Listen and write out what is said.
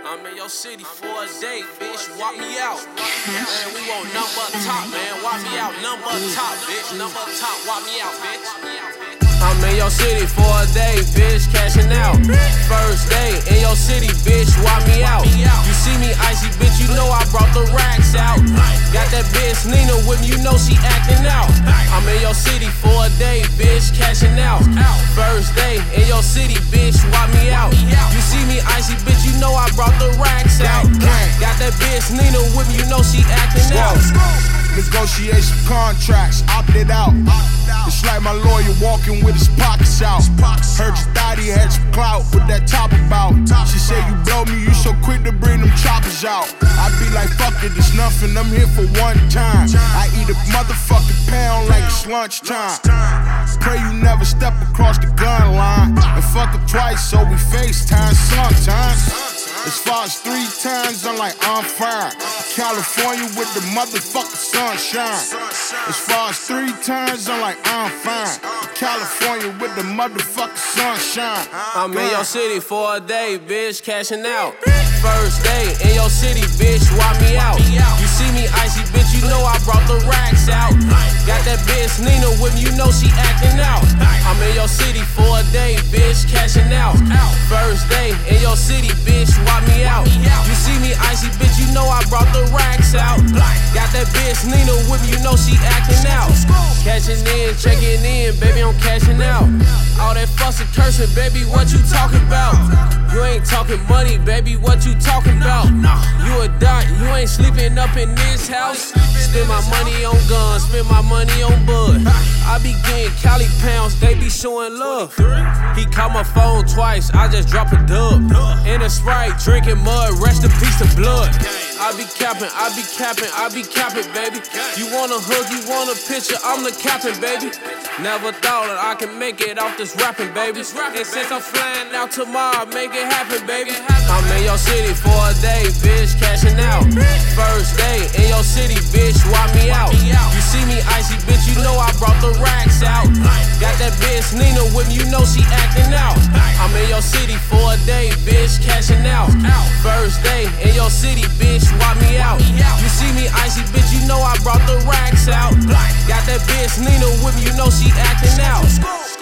I'm in your city for a day, bitch. Walk me out. Man, we want number top, man. Walk me out, number top, bitch. Number top, walk me out, bitch. I'm in your city for a day, bitch. Cashing out. First day in your city, bitch. Walk me out. You see me icy, bitch. You know I brought the racks out. Got that bitch Nina with me. You know she acting out. I'm in your city for a day, bitch. Cashing out. First day in your city, bitch. Walk me out. You see me icy, bitch. You know I brought the racks out. Got that bitch Nina with me. You know she acting out. Negotiation contracts, opted out. It's like my lawyer walking with his pockets out. Heard your daddy had some clout with that top about. She said you blow me, you so quick to bring them choppers out. I be like, fuck it, it's nothing, I'm here for one time. I eat a motherfucking pound like it's lunchtime. Pray you never step across the gun line. And fuck it twice, so we FaceTime sometimes. As far as 3 times, I'm like, I'm fine. California with the motherfucking sunshine. As far as 3 times, I'm like, I'm fine. California with the motherfucking sunshine. I'm in your city for a day, bitch, cashing out. First day in your city, bitch, walk me out. You see me icy, bitch, you know I brought the racks out. Got that bitch Nina with me, you know she acting out. I'm in your city for a day, bitch, cashing out. First day in your city, bitch, walk me out. You see me icy, bitch, you know I brought the racks out. Got that bitch Nina with me, you know she acting out. Cashing in, checking in, baby, I'm cashing out. All that fussing, cursing, baby, what you talking about? You ain't talking money, baby, what you talking about? You a dot, you ain't sleeping up in this house. Spend my money on guns, spend my money on bud. I be getting Cali pounds, they be showing love. He called my phone twice, I just drop a dub. In a Sprite, drinking mud, rest in peace to blood. I be capping, I be capping, I be capping, baby. You want a hug, you want a picture, I'm the captain, baby. Never thought that I can make it off this rapping, baby. And since I'm flying out tomorrow, make it happen, baby. I'm in your city for a day, bitch, cashing out. First day in your city, bitch, walk me out. You see me icy, bitch, you know I brought the racks out. Got that bitch Nina with me, you know she acting out. I'm in your city for a day, bitch, cashing out. First day in your city, bitch, walk me out. You see me icy, bitch, you know I brought the racks out. Got that bitch Nina with me, you know she acting out.